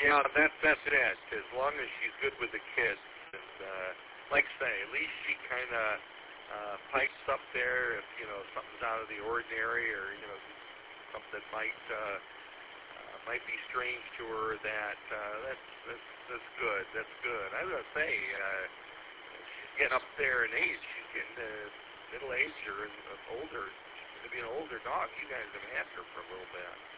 Yeah, that's it. As long as she's good with the kids, and like I say, at least she kind of pipes up there if something's out of the ordinary, or something might be strange to her. That's good. That's good. I was gonna say she's getting up there in age. She's getting middle age or older. She's gonna be an older dog. You guys have had her for a little bit.